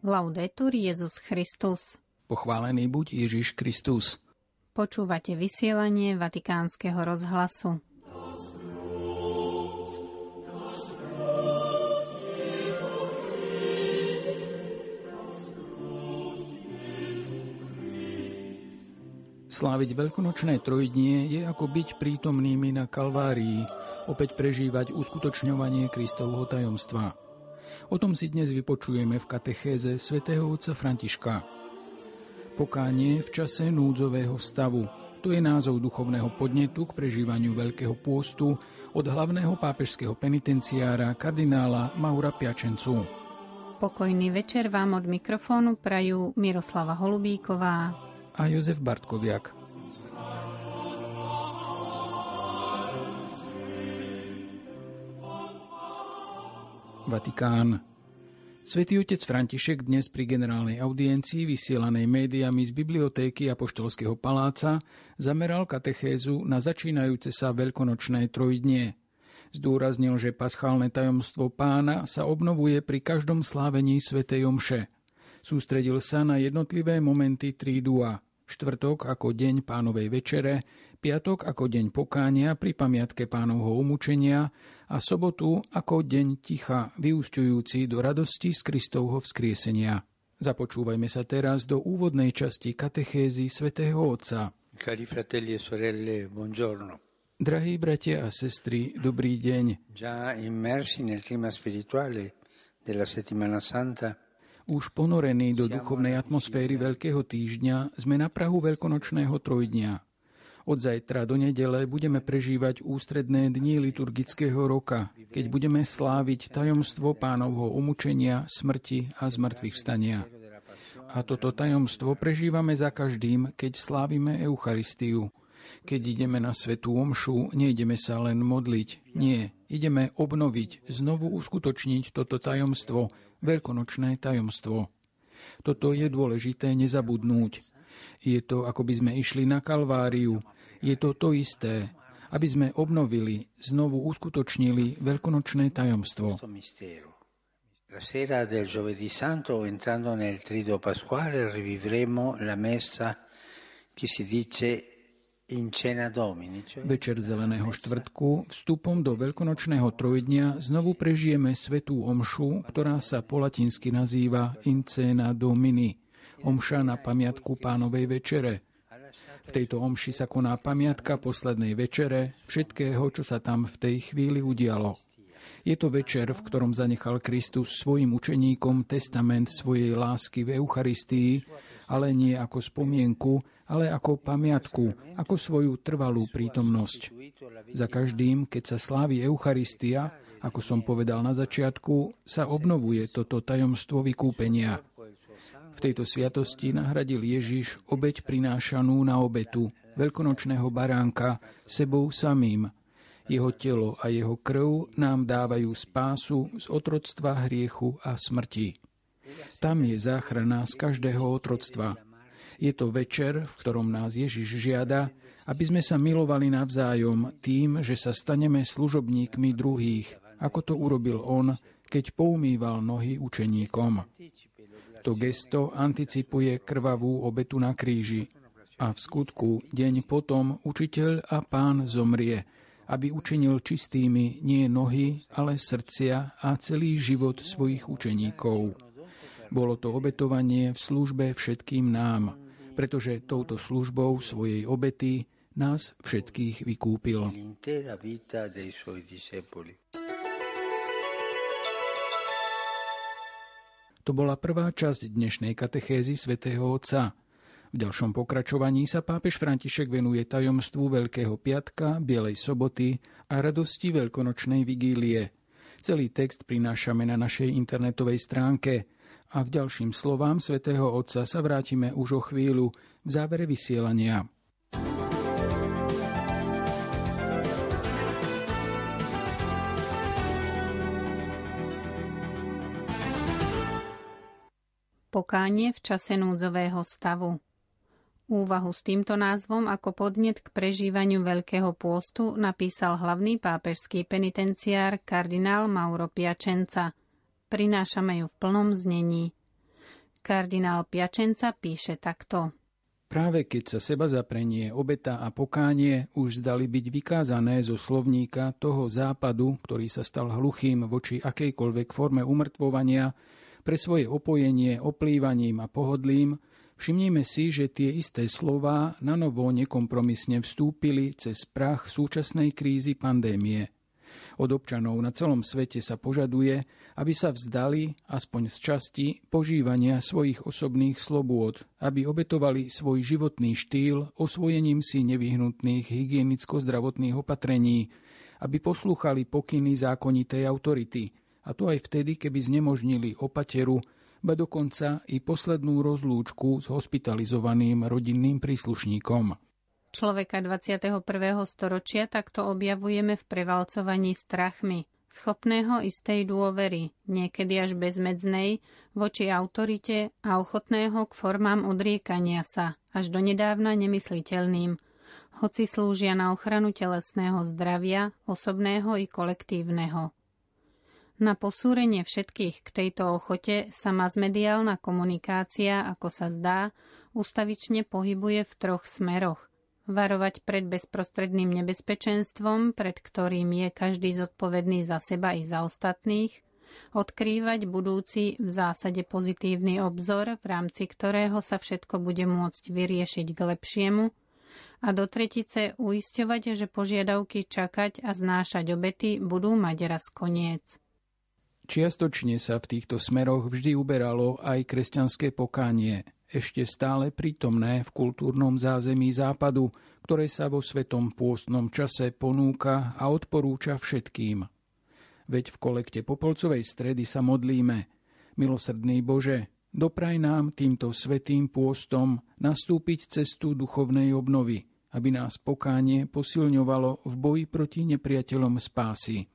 Laudetur Jesus Christus. Pochválený buď Ježiš Kristus. Počúvate vysielanie Vatikánskeho rozhlasu. Sláviť veľkonočné trojdnie je ako byť prítomnými na Kalvárii, opäť prežívať uskutočňovanie Kristovho tajomstva. O tom si dnes vypočujeme v katechéze svätého otca Františka. Pokánie v čase núdzového stavu. To je názov duchovného podnetu k prežívaniu Veľkého pôstu od hlavného pápežského penitenciára kardinála Maura Piacenzu. Pokojný večer vám od mikrofónu prajú Miroslava Holubíková a Jozef Bartkoviak. Vatikán. Svätý otec František dnes pri generálnej audiencii vysielanej médiami z bibliotéky Apoštolského paláca zameral katechézu na začínajúce sa veľkonočné trojdnie. Zdôraznil, že paschálne tajomstvo Pána sa obnovuje pri každom slávení svätej omše. Sústredil sa na jednotlivé momenty trídua. Štvrtok ako deň Pánovej večere, piatok ako deň pokánia pri pamiatke Pánovho umúčenia a sobotu ako deň ticha, vyúsťujúci do radosti z Kristovho vzkriesenia. Započúvajme sa teraz do úvodnej časti katechézy svätého Otca. Cari fratelli e sorelle, buongiorno. Drahí bratia a sestry, dobrý deň. Già immersi nel clima spirituale della Settimana Santa, už ponorení do duchovnej atmosféry Veľkého týždňa sme na prahu veľkonočného trojdňa. Od zajtra do nedele budeme prežívať ústredné dni liturgického roka, keď budeme sláviť tajomstvo Pánovho umúčenia, smrti a zmŕtvychvstania. A toto tajomstvo prežívame za každým, keď slávime Eucharistiu. Keď ideme na svätú omšu, nejdeme sa len modliť. Nie, ideme obnoviť, znovu uskutočniť toto tajomstvo, veľkonočné tajomstvo. Toto je dôležité nezabudnúť. Je to, ako by sme išli na Kalváriu. Je to to isté, aby sme obnovili, znovu uskutočnili veľkonočné tajomstvo. La sera del Giovedì Santo, entrando nel Triduo Pasquale, rivivremo la messa che si dice in cena Domini. Večer zeleného štvrtku, vstupom do veľkonočného trojdňa, znovu prežijeme svätú omšu, ktorá sa po latinsky nazýva in cena Domini, omša na pamiatku Pánovej večere. V tejto omši sa koná pamiatka poslednej večere, všetkého, čo sa tam v tej chvíli udialo. Je to večer, v ktorom zanechal Kristus svojim učeníkom testament svojej lásky v Eucharistii, ale nie ako spomienku, ale ako pamiatku, ako svoju trvalú prítomnosť. Za každým, keď sa slávi Eucharistia, ako som povedal na začiatku, sa obnovuje toto tajomstvo vykúpenia. V tejto sviatosti nahradil Ježiš obeť prinášanú na obetu, veľkonočného baránka, sebou samým. Jeho telo a jeho krv nám dávajú spásu z otroctva, hriechu a smrti. Tam je záchrana z každého otroctva. Je to večer, v ktorom nás Ježiš žiada, aby sme sa milovali navzájom tým, že sa staneme služobníkmi druhých, ako to urobil on, keď poumýval nohy učeníkom. To gesto anticipuje krvavú obetu na kríži. A v skutku deň potom učiteľ a Pán zomrie, aby učinil čistými nie nohy, ale srdcia a celý život svojich učeníkov. Bolo to obetovanie v službe všetkým nám, pretože touto službou svojej obety nás všetkých vykúpil. To bola prvá časť dnešnej katechézy svätého Otca. V ďalšom pokračovaní sa pápež František venuje tajomstvu Veľkého piatka, Bielej soboty a radosti veľkonočnej vigílie. Celý text prinášame na našej internetovej stránke a k ďalším slovám svätého Otca sa vrátime už o chvíľu v závere vysielania. Pokánie v čase núdzového stavu. Úvahu s týmto názvom ako podnet k prežívaniu Veľkého pôstu napísal hlavný pápežský penitenciár kardinál Mauro Piacenza. Prinášame ju v plnom znení. Kardinál Piacenza píše takto. Práve keď sa sebazaprenie, obeta a pokánie už zdali byť vykázané zo slovníka toho západu, ktorý sa stal hluchým voči akejkoľvek forme umrtvovania, pre svoje opojenie oplývaním a pohodlím, všimnime si, že tie isté slová nanovo nekompromisne vstúpili cez prach súčasnej krízy pandémie. Od občanov na celom svete sa požaduje, aby sa vzdali, aspoň z časti, požívania svojich osobných slobôd, aby obetovali svoj životný štýl osvojením si nevyhnutných hygienicko-zdravotných opatrení, aby poslúchali pokyny zákonitej autority, a to aj vtedy, keby znemožnili opateru, ba dokonca i poslednú rozlúčku s hospitalizovaným rodinným príslušníkom. Človeka 21. storočia takto objavujeme v prevalcovaní strachmi, schopného istej dôvery, niekedy až bezmedznej, voči autorite a ochotného k formám odriekania sa, až donedávna nemysliteľným, hoci slúžia na ochranu telesného zdravia, osobného i kolektívneho. Na posúrenie všetkých k tejto ochote sa masmediálna komunikácia, ako sa zdá, ustavične pohybuje v troch smeroch. Varovať pred bezprostredným nebezpečenstvom, pred ktorým je každý zodpovedný za seba i za ostatných, odkrývať budúci v zásade pozitívny obzor, v rámci ktorého sa všetko bude môcť vyriešiť k lepšiemu, a do tretice uisťovať, že požiadavky čakať a znášať obety budú mať raz koniec. Čiastočne sa v týchto smeroch vždy uberalo aj kresťanské pokánie, ešte stále prítomné v kultúrnom zázemí západu, ktoré sa vo svetom pôstnom čase ponúka a odporúča všetkým. Veď v kolekte Popolcovej stredy sa modlíme: Milosrdný Bože, dopraj nám týmto svätým pôstom nastúpiť cestu duchovnej obnovy, aby nás pokánie posilňovalo v boji proti nepriateľom spásy.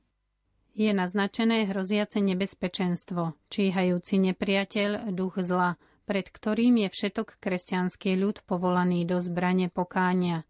Je naznačené hroziace nebezpečenstvo, číhajúci nepriateľ, duch zla, pred ktorým je všetok kresťanský ľud povolaný do zbrane pokánia.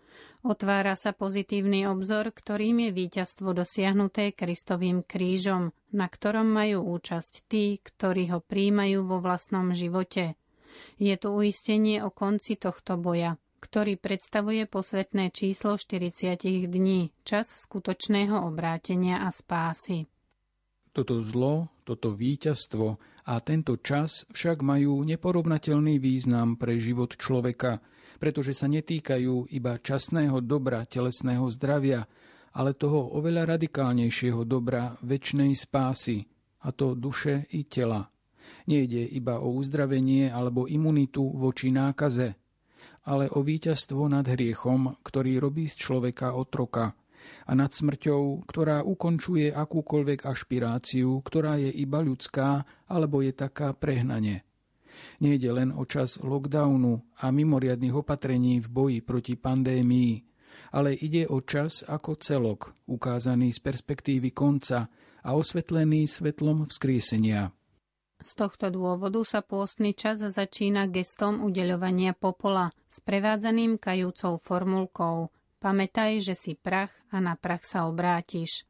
Otvára sa pozitívny obzor, ktorým je víťazstvo dosiahnuté Kristovým krížom, na ktorom majú účasť tí, ktorí ho prijímajú vo vlastnom živote. Je tu uistenie o konci tohto boja, ktorý predstavuje posvätné číslo 40 dní, čas skutočného obrátenia a spásy. Toto zlo, toto víťazstvo a tento čas však majú neporovnateľný význam pre život človeka, pretože sa netýkajú iba časného dobra telesného zdravia, ale toho oveľa radikálnejšieho dobra večnej spásy, a to duše i tela. Nejde iba o uzdravenie alebo imunitu voči nákaze, ale o víťazstvo nad hriechom, ktorý robí z človeka otroka, a nad smrťou, ktorá ukončuje akúkoľvek ašpiráciu, ktorá je iba ľudská, alebo je taká prehnane. Nejde len o čas lockdownu a mimoriadnych opatrení v boji proti pandémii, ale ide o čas ako celok, ukázaný z perspektívy konca a osvetlený svetlom vzkriesenia. Z tohto dôvodu sa pôstny čas začína gestom udeľovania popola, sprevádzaným kajúcou formulkou: Pamätaj, že si prach a na prach sa obrátiš.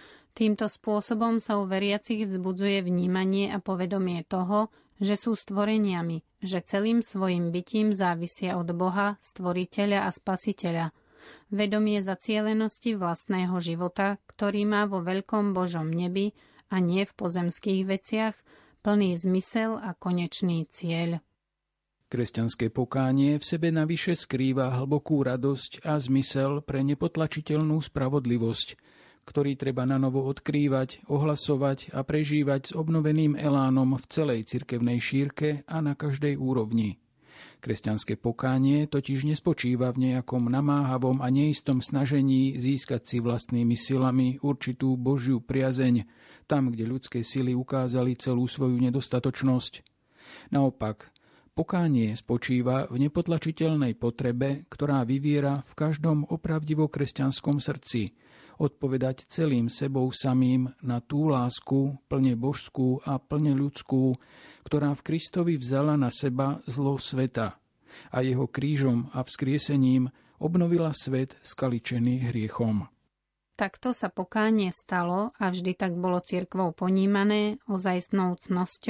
Týmto spôsobom sa u veriacich vzbudzuje vnímanie a povedomie toho, že sú stvoreniami, že celým svojim bytím závisia od Boha, stvoriteľa a spasiteľa. Vedomie zacielenosti vlastného života, ktorý má vo veľkom Božom nebi a nie v pozemských veciach, plný zmysel a konečný cieľ. Kresťanské pokánie v sebe navyše skrýva hlbokú radosť a zmysel pre nepotlačiteľnú spravodlivosť, ktorý treba nanovo odkrývať, ohlasovať a prežívať s obnoveným elánom v celej cirkevnej šírke a na každej úrovni. Kresťanské pokánie totiž nespočíva v nejakom namáhavom a neistom snažení získať si vlastnými silami určitú Božiu priazeň, tam, kde ľudské sily ukázali celú svoju nedostatočnosť. Naopak, pokánie spočíva v nepotlačiteľnej potrebe, ktorá vyviera v každom opravdivo kresťanskom srdci, odpovedať celým sebou samým na tú lásku, plne božskú a plne ľudskú, ktorá v Kristovi vzala na seba zlo sveta a jeho krížom a vzkriesením obnovila svet skaličený hriechom. Takto sa pokánie stalo a vždy tak bolo cirkvou ponímané ozajstnou cnosťou,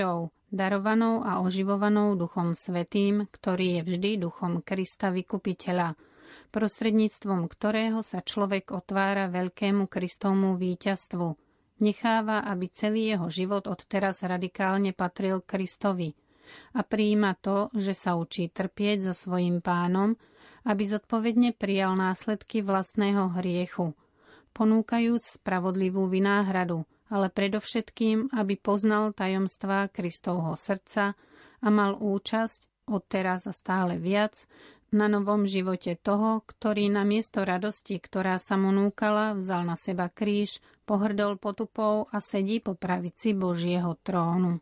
darovanou a oživovanou Duchom Svätým, ktorý je vždy Duchom Krista Vykupiteľa, prostredníctvom ktorého sa človek otvára veľkému Kristovmu víťazstvu. Necháva, aby celý jeho život odteraz radikálne patril Kristovi a prijíma to, že sa učí trpieť so svojím Pánom, aby zodpovedne prijal následky vlastného hriechu, ponúkajúc spravodlivú vynáhradu, ale predovšetkým, aby poznal tajomstvá Kristovho srdca a mal účasť, odteraz a stále viac, na novom živote toho, ktorý namiesto radosti, ktorá sa mu núkala, vzal na seba kríž, pohrdol potupou a sedí po pravici Božieho trónu.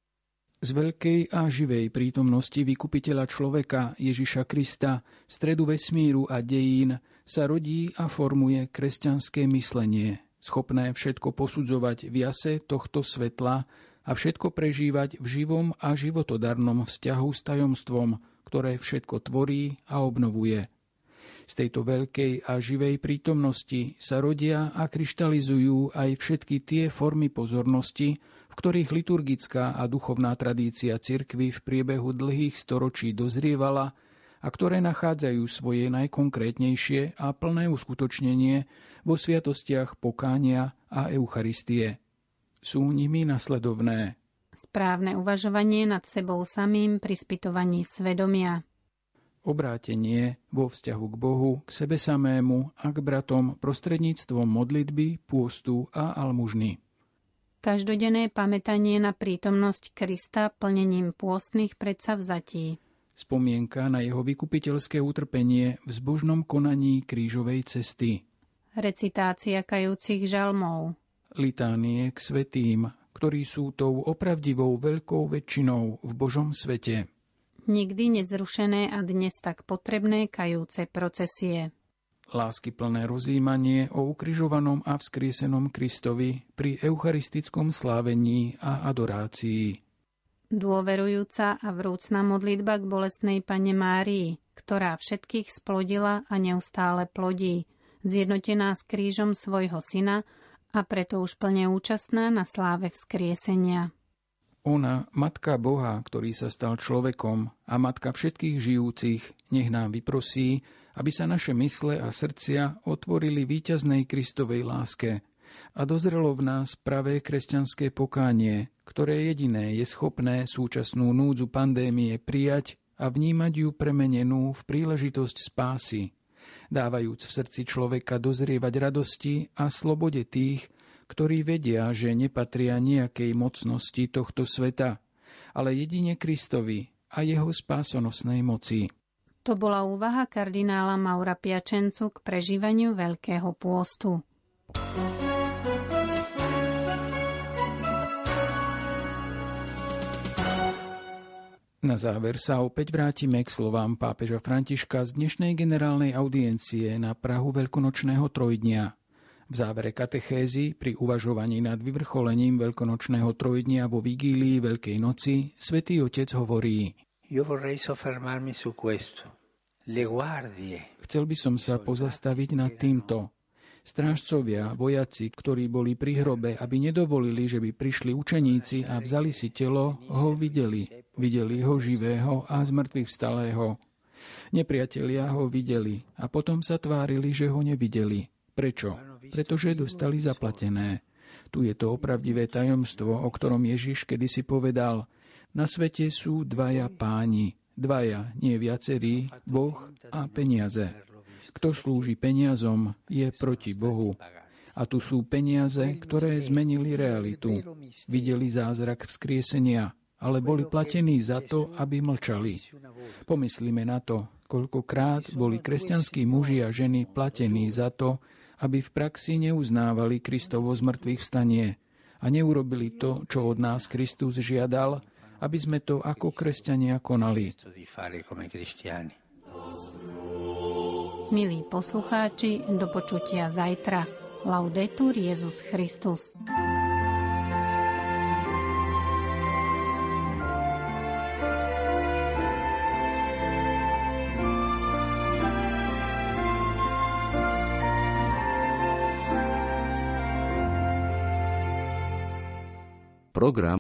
Z veľkej a živej prítomnosti vykupiteľa človeka Ježiša Krista, stredu vesmíru a dejín, sa rodí a formuje kresťanské myslenie, schopné všetko posudzovať v jase tohto svetla a všetko prežívať v živom a životodarnom vzťahu s tajomstvom, ktoré všetko tvorí a obnovuje. Z tejto veľkej a živej prítomnosti sa rodia a kryštalizujú aj všetky tie formy pozornosti, v ktorých liturgická a duchovná tradícia cirkvi v priebehu dlhých storočí dozrievala a ktoré nachádzajú svoje najkonkrétnejšie a plné uskutočnenie vo sviatostiach pokánia a Eucharistie. Sú nimi nasledovné: správne uvažovanie nad sebou samým pri spytovaní svedomia, obrátenie vo vzťahu k Bohu, k sebe samému a k bratom prostredníctvom modlitby, pôstu a almužny, každodenné pamätanie na prítomnosť Krista plnením pôstnych predsavzatí, spomienka na jeho vykupiteľské utrpenie v zbožnom konaní krížovej cesty, recitácia kajúcich žalmov, litánie k svätým, ktorí sú tou opravdivou veľkou väčšinou v Božom svete. Nikdy nezrušené a dnes tak potrebné kajúce procesie. Láskyplné rozjímanie o ukrižovanom a vzkriesenom Kristovi pri eucharistickom slávení a adorácii. Dôverujúca a vrúcna modlitba k bolestnej Panne Márii, ktorá všetkých splodila a neustále plodí, zjednotená s krížom svojho syna a preto už plne účastná na sláve vzkriesenia. Ona, Matka Boha, ktorý sa stal človekom a Matka všetkých žijúcich, nech nám vyprosí, aby sa naše mysle a srdcia otvorili víťaznej Kristovej láske a dozrelo v nás pravé kresťanské pokánie, ktoré jediné je schopné súčasnú núdzu pandémie prijať a vnímať ju premenenú v príležitosť spásy, dávajúc v srdci človeka dozrievať radosti a slobode tých, ktorí vedia, že nepatria nejakej mocnosti tohto sveta, ale jedine Kristovi a jeho spásonosnej moci. To bola úvaha kardinála Maura Piacenzu k prežívaniu Veľkého pôstu. Na záver sa opäť vrátime k slovám pápeža Františka z dnešnej generálnej audiencia na prahu veľkonočného trojdnia. V závere katechézy pri uvažovaní nad vyvrcholením veľkonočného trojdnia vo vigílii Veľkej noci Svätý Otec hovorí: Chcel by som sa pozastaviť nad týmto. Strážcovia, vojaci, ktorí boli pri hrobe, aby nedovolili, že by prišli učeníci a vzali si telo, ho videli. Videli ho živého a zmrtvých vstalého. Nepriatelia ho videli a potom sa tvárili, že ho nevideli. Prečo? Pretože dostali zaplatené. Tu je to opravdivé tajomstvo, o ktorom Ježiš kedysi povedal: na svete sú dvaja páni, dvaja, nie viacerí, Boh a peniaze. Kto slúži peniazom, je proti Bohu. A tu sú peniaze, ktoré zmenili realitu. Videli zázrak vzkriesenia, ale boli platení za to, aby mlčali. Pomyslíme na to, koľkokrát boli kresťanskí muži a ženy platení za to, aby v praxi neuznávali Kristovo zmrtvých vstanie a neurobili to, čo od nás Kristus žiadal, aby sme to ako kresťania konali. Milí poslucháči, do počutia zajtra. Laudetur Jesus Christus. Program